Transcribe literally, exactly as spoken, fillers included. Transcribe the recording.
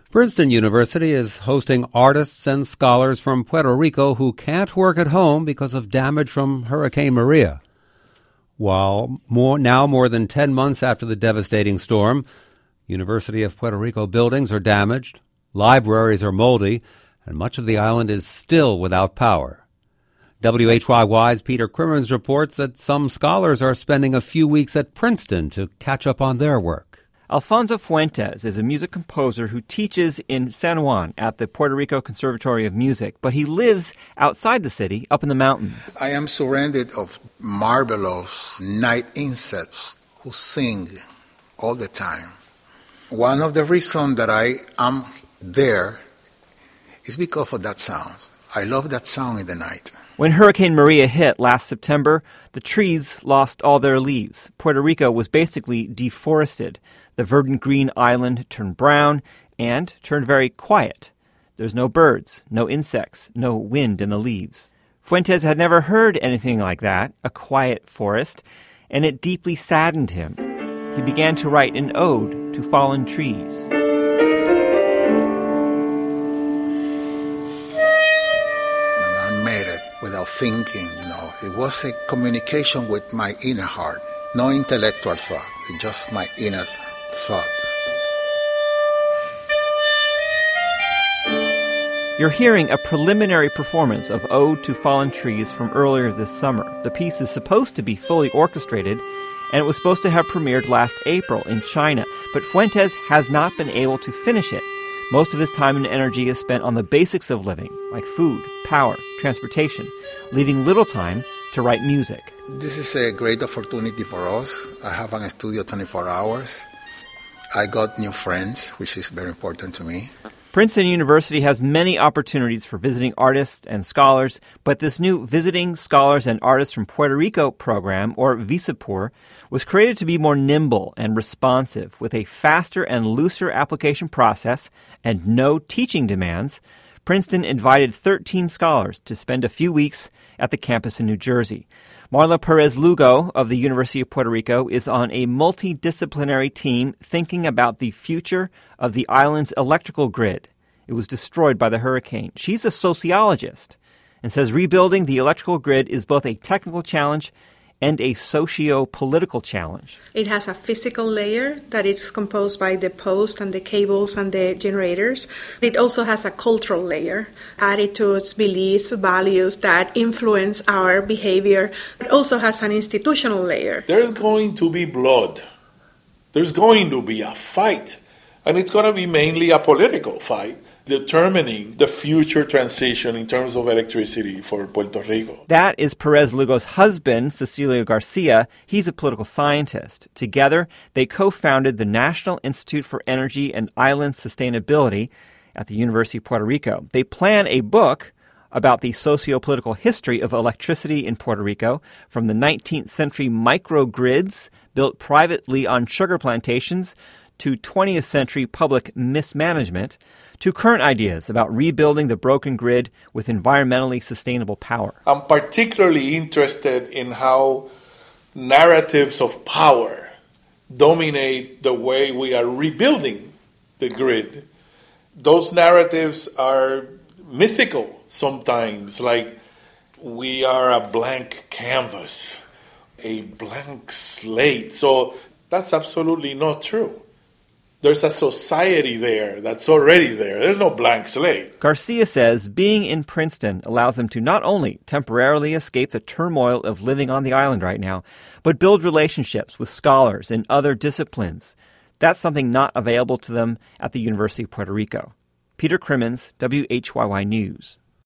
Princeton University is hosting artists and scholars from Puerto Rico who can't work at home because of damage from Hurricane Maria. While more, now more than ten months after the devastating storm, University of Puerto Rico buildings are damaged, libraries are moldy, and much of the island is still without power. W H Y Y's Peter Crimmins reports that some scholars are spending a few weeks at Princeton to catch up on their work. Alfonso Fuentes is a music composer who teaches in San Juan at the Puerto Rico Conservatory of Music, but he lives outside the city, up in the mountains. I am surrounded of marvelous night insects who sing all the time. One of the reasons that I am there is because of that sound. I love that sound in the night. When Hurricane Maria hit last September, the trees lost all their leaves. Puerto Rico was basically deforested. The verdant green island turned brown and turned very quiet. There's no birds, no insects, no wind in the leaves. Fuentes had never heard anything like that, a quiet forest, and it deeply saddened him. He began to write an ode to fallen trees. And I made it without thinking, you know. It was a communication with my inner heart, no intellectual thought, just my inner thought. You're hearing a preliminary performance of Ode to Fallen Trees from earlier this summer. The piece is supposed to be fully orchestrated, and it was supposed to have premiered last April in China, but Fuentes has not been able to finish it. Most of his time and energy is spent on the basics of living, like food, power, transportation, leaving little time to write music. This is a great opportunity for us. I have a studio twenty-four hours. I got new friends, which is very important to me. Princeton University has many opportunities for visiting artists and scholars, but this new Visiting Scholars and Artists from Puerto Rico program, or VISAPUR, was created to be more nimble and responsive, with a faster and looser application process and no teaching demands. Princeton invited thirteen scholars to spend a few weeks at the campus in New Jersey. Marla Perez-Lugo of the University of Puerto Rico is on a multidisciplinary team thinking about the future of the island's electrical grid. It was destroyed by the hurricane. She's a sociologist and says rebuilding the electrical grid is both a technical challenge and a socio-political challenge. It has a physical layer that is composed by the posts and the cables and the generators. It also has a cultural layer, attitudes, beliefs, values that influence our behavior. It also has an institutional layer. There's going to be blood. There's going to be a fight. And it's going to be mainly a political fight, determining the future transition in terms of electricity for Puerto Rico. That is Perez-Lugo's husband, Cecilio Garcia. He's a political scientist. Together, they co-founded the National Institute for Energy and Island Sustainability at the University of Puerto Rico. They plan a book about the socio-political history of electricity in Puerto Rico, from the nineteenth century microgrids built privately on sugar plantations to twentieth century public mismanagement, to current ideas about rebuilding the broken grid with environmentally sustainable power. I'm particularly interested in how narratives of power dominate the way we are rebuilding the grid. Those narratives are mythical sometimes, like we are a blank canvas, a blank slate. So that's absolutely not true. There's a society there that's already there. There's no blank slate. Garcia says being in Princeton allows them to not only temporarily escape the turmoil of living on the island right now, but build relationships with scholars in other disciplines. That's something not available to them at the University of Puerto Rico. Peter Crimmins, W H Y Y News.